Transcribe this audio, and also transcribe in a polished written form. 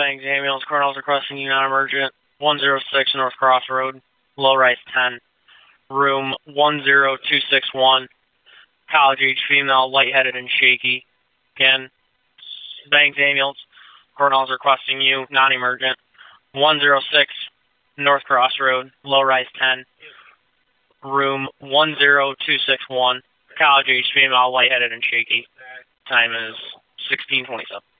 Banks Ambulance. Colonel's requesting you non-emergent. 106 North Cross Road, low rise 10. Room 10261. College-age female, lightheaded and shaky. Again, Banks Ambulance. Colonel's requesting you non-emergent. 106 North Cross Road, low rise 10. Room 10261. College-age female, lightheaded and shaky. Time is 16:27.